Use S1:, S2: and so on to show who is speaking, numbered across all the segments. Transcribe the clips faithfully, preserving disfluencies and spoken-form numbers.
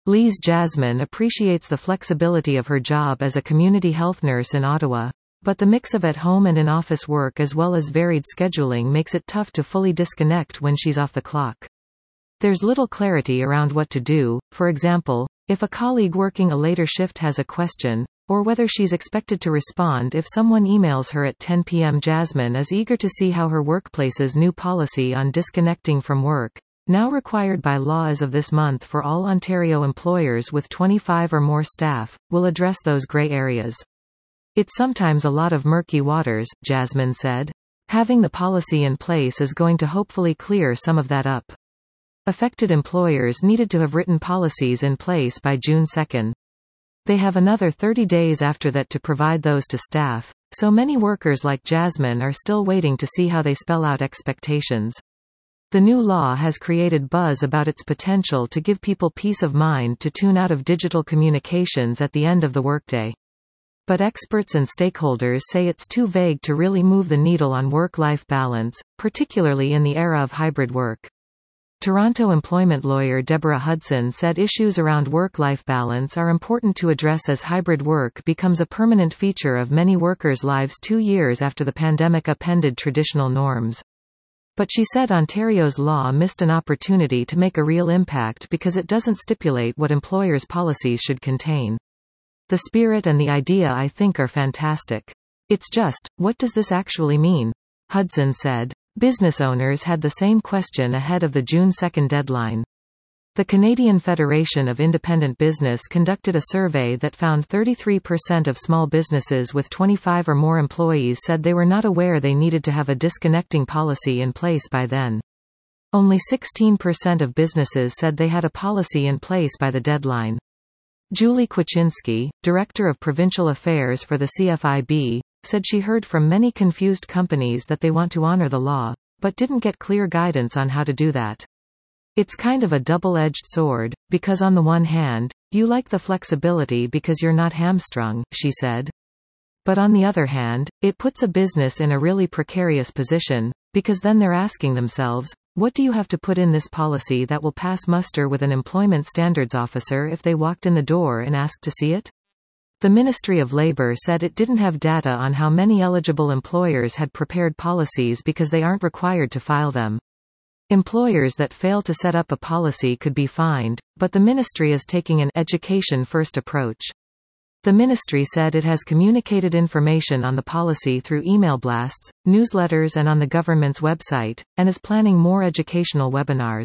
S1: Lee's Jasmine appreciates the flexibility of her job as a community health nurse in Ottawa, but the mix of at-home and in-office work as well as varied scheduling makes it tough to fully disconnect when she's off the clock. There's little clarity around what to do, for example, if a colleague working a later shift has a question, or whether she's expected to respond if someone emails her at ten p m Jasmine is eager to see how her workplace's new policy on disconnecting from work, now required by law as of this month for all Ontario employers with twenty-five or more staff, will address those grey areas. It's sometimes a lot of murky waters, Jasmine said. Having the policy in place is going to hopefully clear some of that up. Affected employers needed to have written policies in place by June second. They have another thirty days after that to provide those to staff, so many workers like Jasmine are still waiting to see how they spell out expectations. The new law has created buzz about its potential to give people peace of mind to tune out of digital communications at the end of the workday. But experts and stakeholders say it's too vague to really move the needle on work-life balance, particularly in the era of hybrid work. Toronto employment lawyer Deborah Hudson said issues around work-life balance are important to address as hybrid work becomes a permanent feature of many workers' lives two years after the pandemic upended traditional norms. But she said Ontario's law missed an opportunity to make a real impact because it doesn't stipulate what employers' policies should contain. The spirit and the idea I think are fantastic. It's just, what does this actually mean? Hudson said. Business owners had the same question ahead of the June second deadline. The Canadian Federation of Independent Business conducted a survey that found thirty-three percent of small businesses with twenty-five or more employees said they were not aware they needed to have a disconnecting policy in place by then. Only sixteen percent of businesses said they had a policy in place by the deadline. Julie Kwachinski, Director of Provincial Affairs for the C F I B, said she heard from many confused companies that they want to honor the law, but didn't get clear guidance on how to do that. It's kind of a double-edged sword, because on the one hand, you like the flexibility because you're not hamstrung, she said. But on the other hand, it puts a business in a really precarious position, because then they're asking themselves, what do you have to put in this policy that will pass muster with an employment standards officer if they walked in the door and asked to see it? The Ministry of Labour said it didn't have data on how many eligible employers had prepared policies because they aren't required to file them. Employers that fail to set up a policy could be fined, but the ministry is taking an education-first approach. The ministry said it has communicated information on the policy through email blasts, newsletters and on the government's website, and is planning more educational webinars.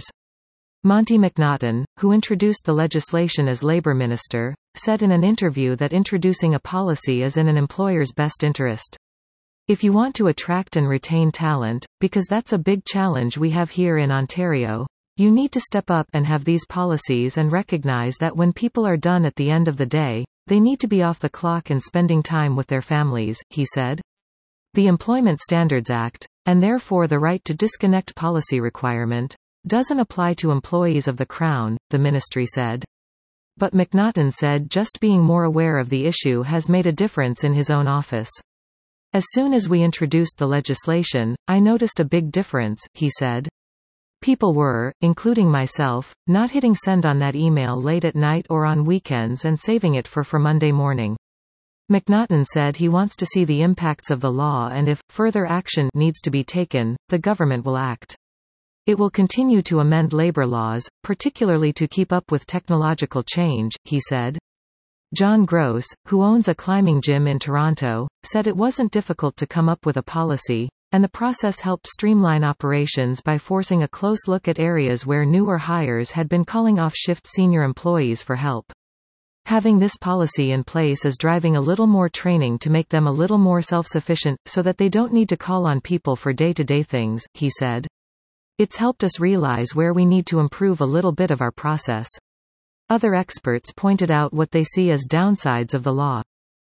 S1: Monty McNaughton, who introduced the legislation as Labour Minister, said in an interview that introducing a policy is in an employer's best interest. If you want to attract and retain talent, because that's a big challenge we have here in Ontario, you need to step up and have these policies and recognize that when people are done at the end of the day, they need to be off the clock and spending time with their families, he said. The Employment Standards Act, and therefore the right to disconnect policy requirement, doesn't apply to employees of the Crown, the ministry said. But McNaughton said just being more aware of the issue has made a difference in his own office. As soon as we introduced the legislation, I noticed a big difference, he said. People were, including myself, not hitting send on that email late at night or on weekends and saving it for for Monday morning. McNaughton said he wants to see the impacts of the law and if further action needs to be taken, the government will act. It will continue to amend labor laws, particularly to keep up with technological change, he said. John Gross, who owns a climbing gym in Toronto, said it wasn't difficult to come up with a policy, and the process helped streamline operations by forcing a close look at areas where newer hires had been calling off shift senior employees for help. Having this policy in place is driving a little more training to make them a little more self-sufficient, so that they don't need to call on people for day-to-day things, he said. It's helped us realize where we need to improve a little bit of our process. Other experts pointed out what they see as downsides of the law.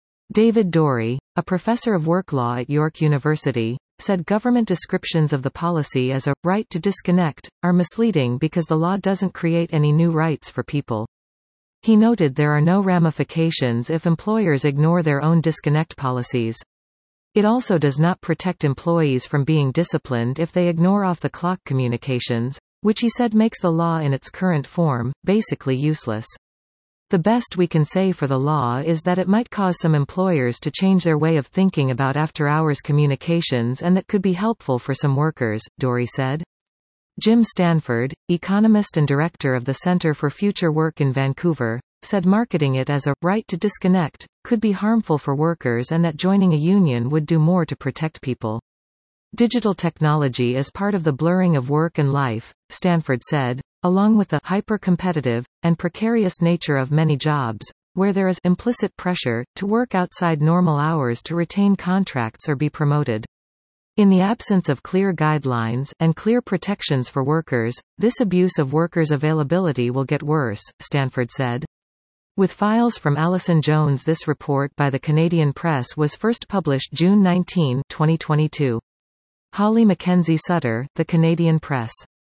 S1: David Dorey, a professor of work law at York University, said government descriptions of the policy as a right to disconnect are misleading because the law doesn't create any new rights for people. He noted there are no ramifications if employers ignore their own disconnect policies. It also does not protect employees from being disciplined if they ignore off-the-clock communications, which he said makes the law in its current form basically useless. The best we can say for the law is that it might cause some employers to change their way of thinking about after-hours communications and that could be helpful for some workers, Dorey said. Jim Stanford, economist and director of the Center for Future Work in Vancouver, said marketing it as a right to disconnect could be harmful for workers and that joining a union would do more to protect people. Digital technology is part of the blurring of work and life, Stanford said, along with the hyper-competitive and precarious nature of many jobs, where there is implicit pressure to work outside normal hours to retain contracts or be promoted. In the absence of clear guidelines and clear protections for workers, this abuse of workers' availability will get worse, Stanford said. With files from Alison Jones. This report by the Canadian Press was first published June nineteenth, twenty twenty-two. Holly Mackenzie Sutter, The Canadian Press.